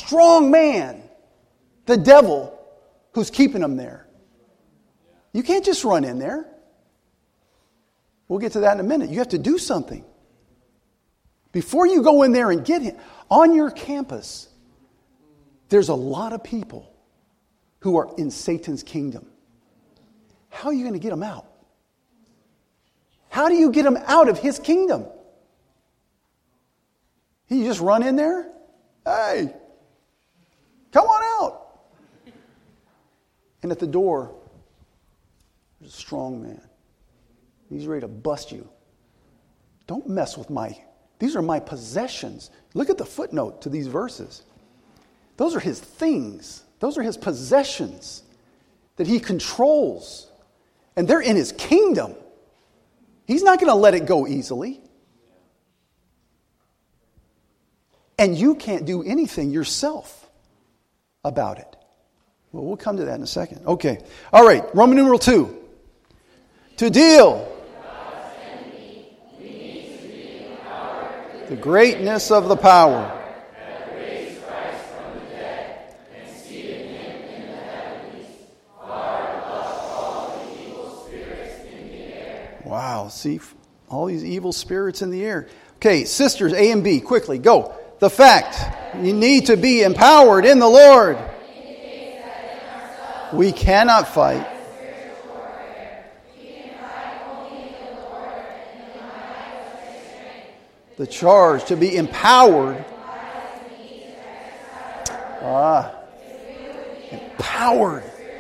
the devil, who's keeping them there. You can't just run in there. We'll get to that in a minute. You have to do something. Before you go in there and get him, on your campus, there's a lot of people who are in Satan's kingdom. How are you going to get them out? How do you get them out of his kingdom? You just run in there? Hey, come on out. And at the door, there's a strong man. He's ready to bust you. Don't mess with these are my possessions. Look at the footnote to these verses. Those are his things. Those are his possessions that he controls. And they're in his kingdom. He's not going to let it go easily. And you can't do anything yourself about it. Well, we'll come to that in a second. Okay. All right. Roman numeral 2. To deal the greatness of the power. Wow, see, all these evil spirits in the air. Okay, sisters, A and B, quickly, go. The fact, you need to be empowered in the Lord. We cannot fight. The charge to be empowered. Empowered.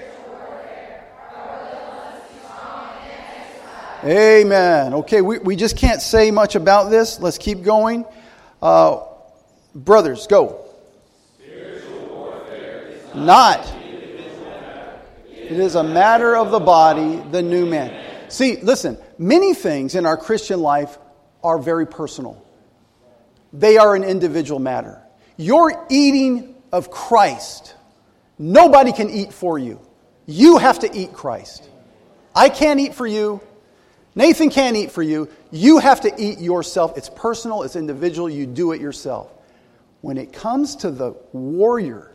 Amen. Okay, we just can't say much about this. Let's keep going. Brothers, go. Not. It is a matter of the body, the new man. See, listen, many things in our Christian life are very personal. They are an individual matter. Your eating of Christ, nobody can eat for you. You have to eat Christ. I can't eat for you. Nathan can't eat for you. You have to eat yourself. It's personal, it's individual, you do it yourself. When it comes to the warrior,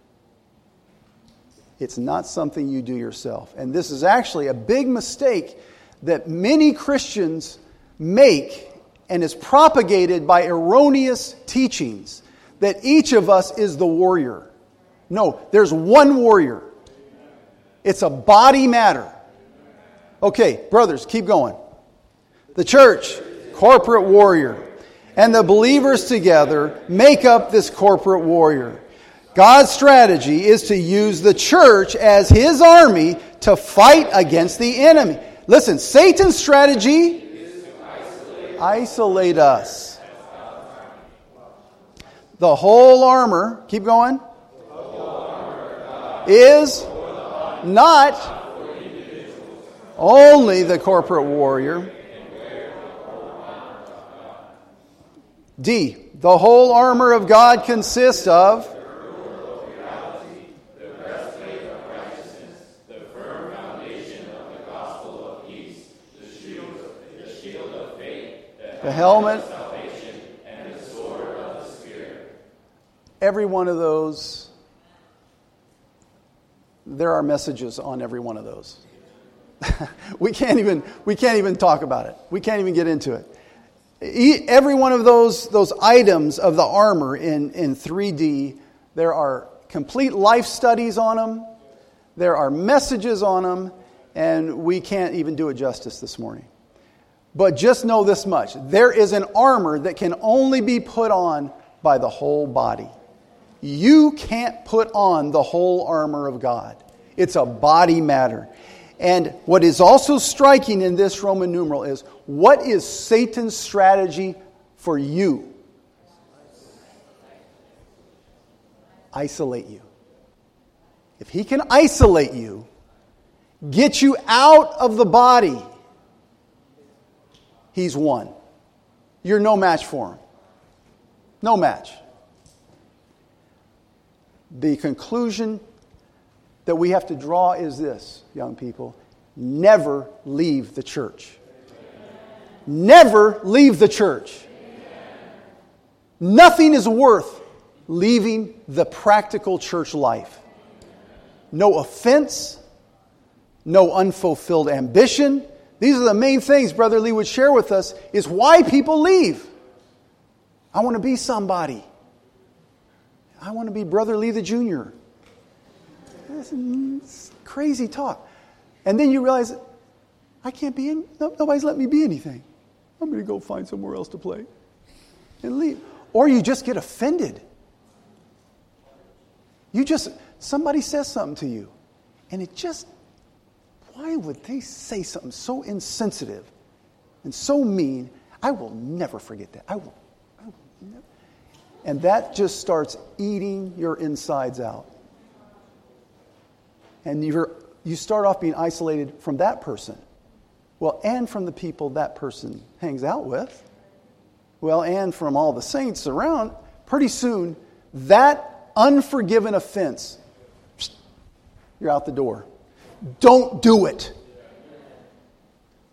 it's not something you do yourself. And this is actually a big mistake that many Christians make, and is propagated by erroneous teachings, that each of us is the warrior. No, there's one warrior. It's a body matter. Okay, brothers, keep going. The church, corporate warrior, and the believers together make up this corporate warrior. God's strategy is to use the church as His army to fight against the enemy. Listen, Satan's strategy is to isolate us. The whole armor, keep going, is not only the corporate warrior. D, the whole armor of God consists of the helmet, and the sword of the Spirit. Every one of those, there are messages on every one of those. we can't even talk about it. We can't even get into it. Every one of those items of the armor in 3D, there are complete life studies on them. There are messages on them, and we can't even do it justice this morning. But just know this much. There is an armor that can only be put on by the whole body. You can't put on the whole armor of God. It's a body matter. And what is also striking in this Roman numeral is, what is Satan's strategy for you? Isolate you. If he can isolate you, get you out of the body, he's won. You're no match for him. No match. The conclusion that we have to draw is this, young people. Never leave the church. Never leave the church. Nothing is worth leaving the practical church life. No offense, no unfulfilled ambition. These are the main things Brother Lee would share with us, is why people leave. I want to be somebody. I want to be Brother Lee the Jr. It's crazy talk. And then you realize, I can't be in, nobody's let me be anything. I'm going to go find somewhere else to play and leave. Or you just get offended. Somebody says something to you, and it just, why would they say something so insensitive and so mean? I will never forget that. I will never. And that just starts eating your insides out. And you start off being isolated from that person. Well, and from the people that person hangs out with. Well, and from all the saints around. Pretty soon, that unforgiven offense, you're out the door. Don't do it.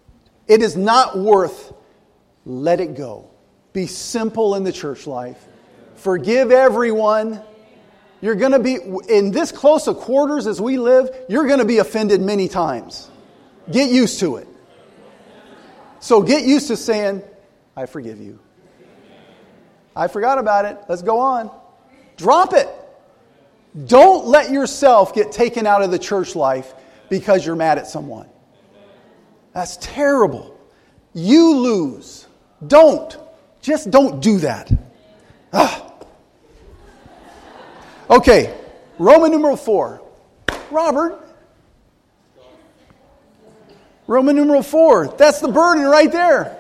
it is not worth, let it go. Be simple in the church life. Forgive everyone. You're going to be, in this close of quarters as we live, you're going to be offended many times. Get used to it. So get used to saying, I forgive you. I forgot about it. Let's go on. Drop it. Don't let yourself get taken out of the church life because you're mad at someone. That's terrible. You lose. Don't. Just don't do that. Okay, Roman numeral 4. Robert. Roman numeral 4. That's the burden right there.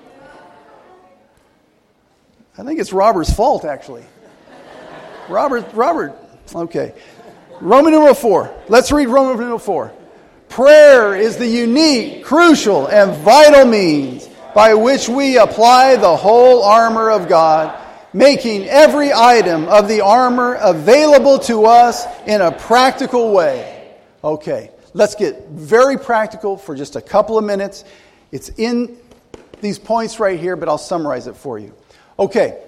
I think it's Robert's fault, actually. Robert. Okay. Roman numeral 4. Let's read Roman numeral 4. Prayer is the unique, crucial, and vital means by which we apply the whole armor of God, making every item of the armor available to us in a practical way. Okay, let's get very practical for just a couple of minutes. It's in these points right here, but I'll summarize it for you. Okay,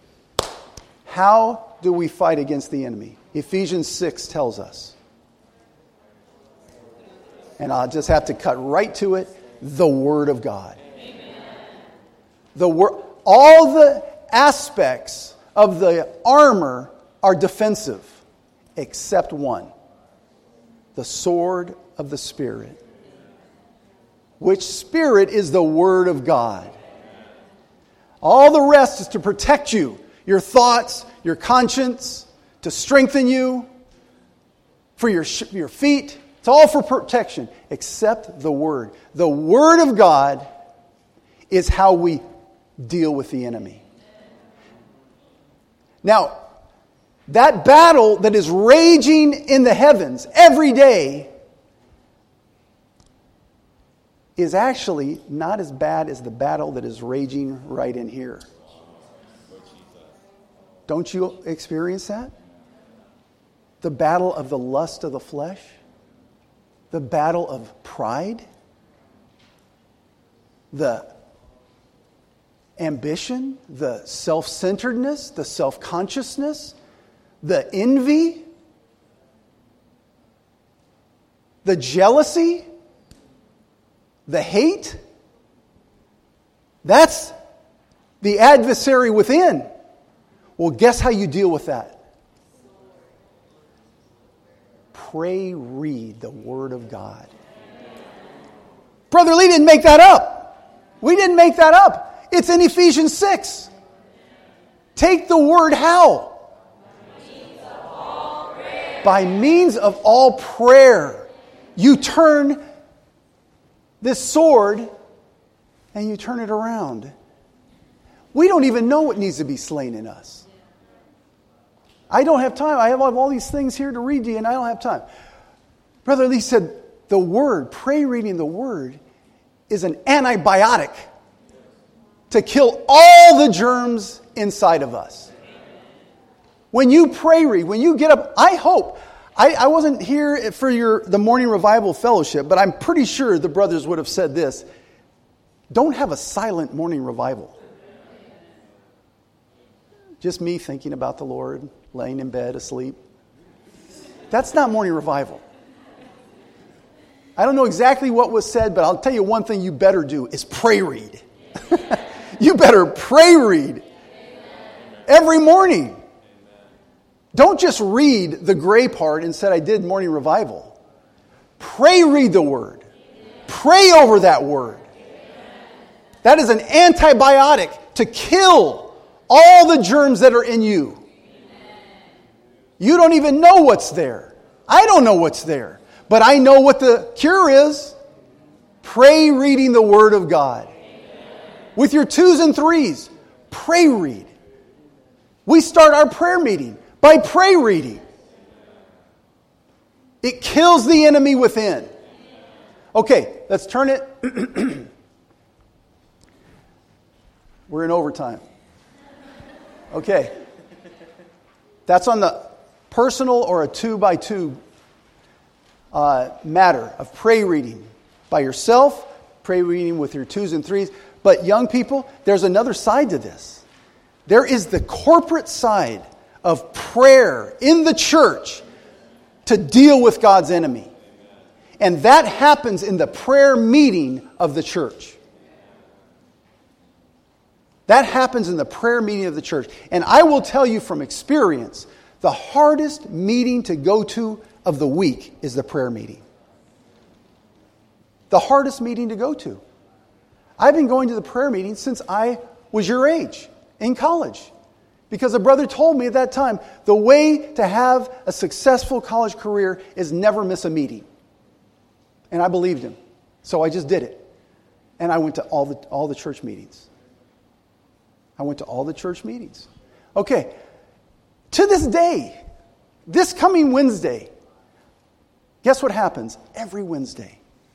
how do we fight against the enemy? Ephesians 6 tells us. And I'll just have to cut right to it. The Word of God. All the aspects of the armor are defensive, except one. The sword of the Spirit. Which Spirit is the Word of God. All the rest is to protect you. Your thoughts, your conscience, to strengthen you, for your feet. It's all for protection, except the Word. The Word of God is how we deal with the enemy. Now, that battle that is raging in the heavens every day is actually not as bad as the battle that is raging right in here. Don't you experience that? The battle of the lust of the flesh? The battle of pride? The ambition? The self-centeredness? The self-consciousness? The envy? The jealousy? The hate? That's the adversary within. Well, guess how you deal with that? Pray, read the Word of God. Brother Lee didn't make that up. We didn't make that up. It's in Ephesians 6. Take the word how? By means of all prayer. You turn this sword and you turn it around. We don't even know what needs to be slain in us. I don't have time. I have all these things here to read to you and I don't have time. Brother Lee said the Word, pray reading the Word, is an antibiotic to kill all the germs inside of us. When you pray read, when you get up, I hope, I wasn't here for the morning revival fellowship, but I'm pretty sure the brothers would have said this. Don't have a silent morning revival. Just me thinking about the Lord, laying in bed asleep. That's not morning revival. I don't know exactly what was said, but I'll tell you one thing you better do is pray read. You better pray read every morning. Don't just read the gray part and said I did morning revival. Pray read the Word. Pray over that Word. That is an antibiotic to kill all the germs that are in you. You don't even know what's there. I don't know what's there. But I know what the cure is. Pray reading the Word of God. With your 2s and 3s, pray read. We start our prayer meeting by pray reading. It kills the enemy within. Okay, let's turn it. We're in overtime. Okay. That's on the personal or a 2x2 matter of pray reading by yourself prayer meeting with your 2s and 3s. But young people, there's another side to this. There is the corporate side of prayer in the church to deal with God's enemy. And that happens in the prayer meeting of the church. That happens in the prayer meeting of the church. And I will tell you from experience, the hardest meeting to go to of the week is the prayer meeting. The hardest meeting to go to. I've been going to the prayer meeting since I was your age, in college. Because a brother told me at that time, the way to have a successful college career is never miss a meeting. And I believed him. So I just did it. And I went to all the church meetings. I went to all the church meetings. Okay. To this day, this coming Wednesday, guess what happens? Every Wednesday,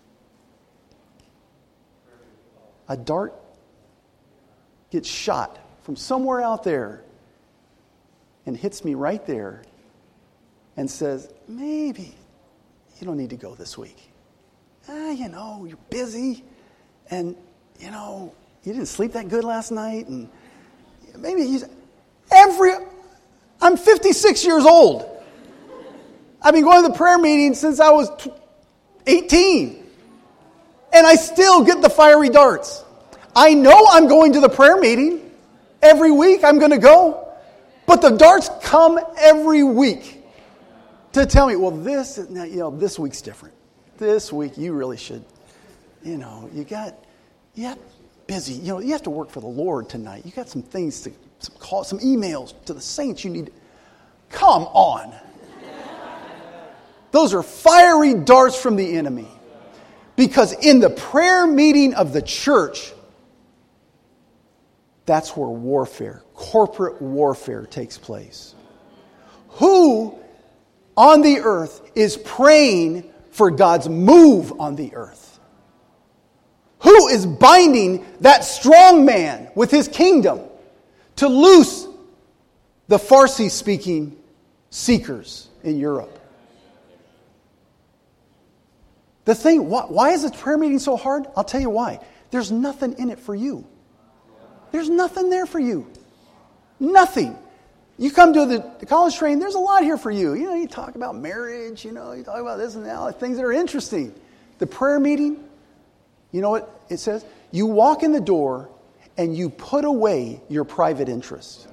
a dart gets shot from somewhere out there and hits me right there and says, maybe you don't need to go this week. You're busy and, you didn't sleep that good last night and maybe I'm 56 years old. I've been going to the prayer meeting since I was 18. And I still get the fiery darts. I know I'm going to the prayer meeting. Every week I'm going to go. But the darts come every week to tell me, well, this week's different. This week you really should, you got busy. You have to work for the Lord tonight. You got some things to call, some emails to the saints you need. Come on. Those are fiery darts from the enemy. Because in the prayer meeting of the church, that's where warfare, corporate warfare takes place. Who on the earth is praying for God's move on the earth? Who is binding that strong man with his kingdom to loose the Farsi-speaking seekers in Europe? The thing, why is the prayer meeting so hard? I'll tell you why. There's nothing in it for you. There's nothing there for you. Nothing. You come to the college training, there's a lot here for you. You talk about marriage, you talk about this and that, things that are interesting. The prayer meeting, you know what it says? You walk in the door and you put away your private interests.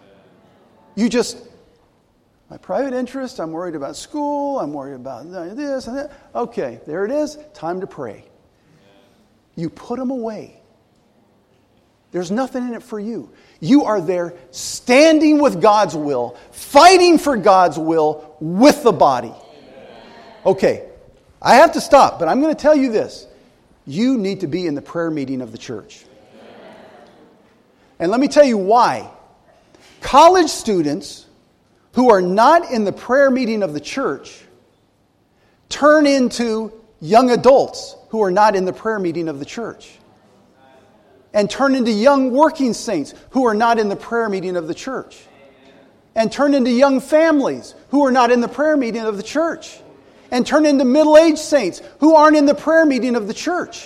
My private interest, I'm worried about school, I'm worried about this and that. Okay, there it is, time to pray. You put them away. There's nothing in it for you. You are there standing with God's will, fighting for God's will with the body. Okay, I have to stop, but I'm going to tell you this. You need to be in the prayer meeting of the church. And let me tell you why. College students who are not in the prayer meeting of the church turn into young adults who are not in the prayer meeting of the church. And turn into young working saints who are not in the prayer meeting of the church. And turn into young families who are not in the prayer meeting of the church. And turn into middle-aged saints who aren't in the prayer meeting of the church.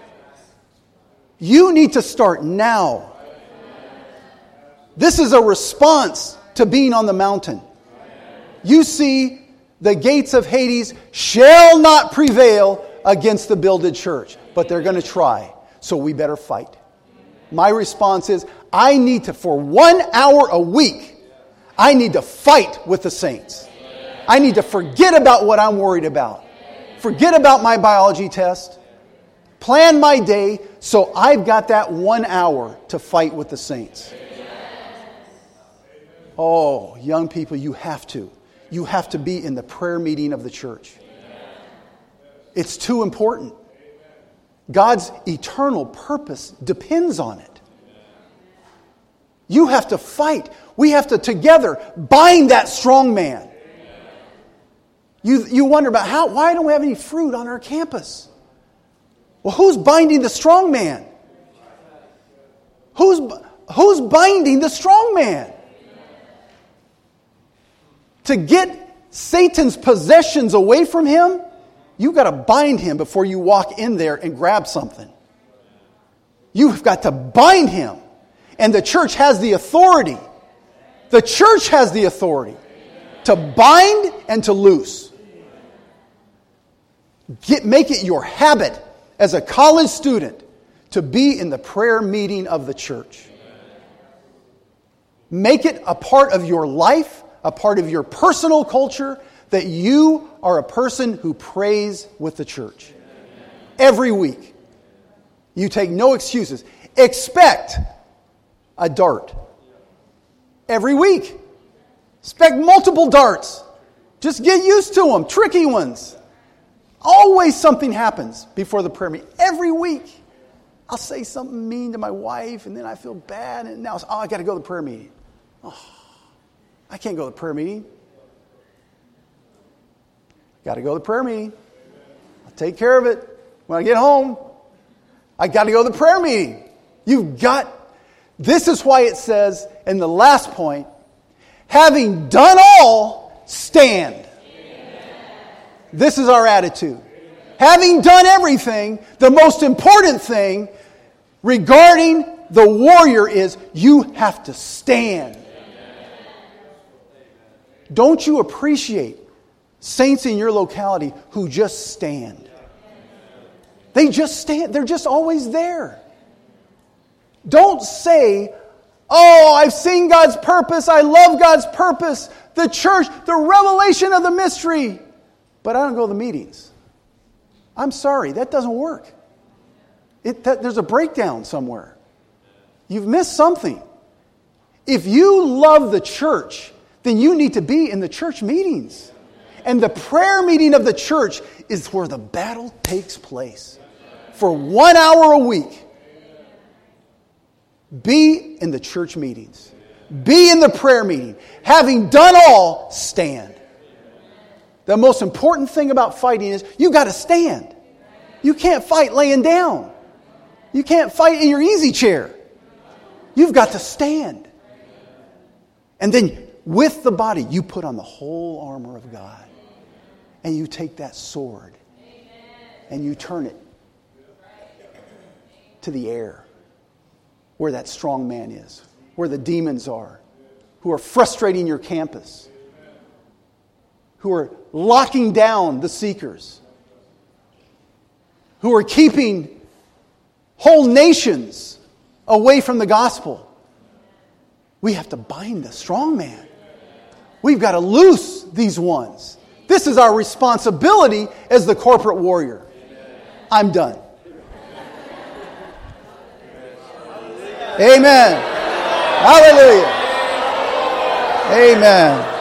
You need to start now. This is a response to being on the mountain. You see, the gates of Hades shall not prevail against the builded church. But they're going to try. So we better fight. My response is, I need to, for 1 hour a week, I need to fight with the saints. I need to forget about what I'm worried about. Forget about my biology test. Plan my day so I've got that 1 hour to fight with the saints. Oh, young people, you have to. You have to be in the prayer meeting of the church. It's too important. God's eternal purpose depends on it. You have to fight. We have to together bind that strong man. You wonder about why don't we have any fruit on our campus? Well, who's binding the strong man? Who's binding the strong man? To get Satan's possessions away from him, you've got to bind him before you walk in there and grab something. You've got to bind him. And the church has the authority. The church has the authority to bind and to loose. Make it your habit as a college student to be in the prayer meeting of the church. Make it a part of your life, a part of your personal culture, that you are a person who prays with the church. Every week. You take no excuses. Expect a dart. Every week. Expect multiple darts. Just get used to them. Tricky ones. Always something happens before the prayer meeting. Every week. I'll say something mean to my wife, and then I feel bad, and now I got to go to the prayer meeting. Oh, I can't go to the prayer meeting. Got to go to the prayer meeting. I'll take care of it when I get home. I got to go to the prayer meeting. This is why it says in the last point, having done all, stand. Amen. This is our attitude. Amen. Having done everything, the most important thing regarding the warrior is you have to stand. Amen. Don't you appreciate saints in your locality who just stand? They just stand. They're just always there. Don't say, oh, I've seen God's purpose. I love God's purpose. The church, the revelation of the mystery. But I don't go to the meetings. I'm sorry, that doesn't work. There's a breakdown somewhere. You've missed something. If you love the church, then you need to be in the church meetings. And the prayer meeting of the church is where the battle takes place. For 1 hour a week. Be in the church meetings. Be in the prayer meeting. Having done all, stand. The most important thing about fighting is you got to stand. You can't fight laying down. You can't fight in your easy chair. You've got to stand. And then with the body, you put on the whole armor of God. And you take that sword and you turn it to the air, where that strong man is, where the demons are, who are frustrating your campus, who are locking down the seekers, who are keeping whole nations away from the gospel. We have to bind the strong man. We've got to loose these ones. This is our responsibility as the corporate warrior. I'm done. Amen. Hallelujah. Amen.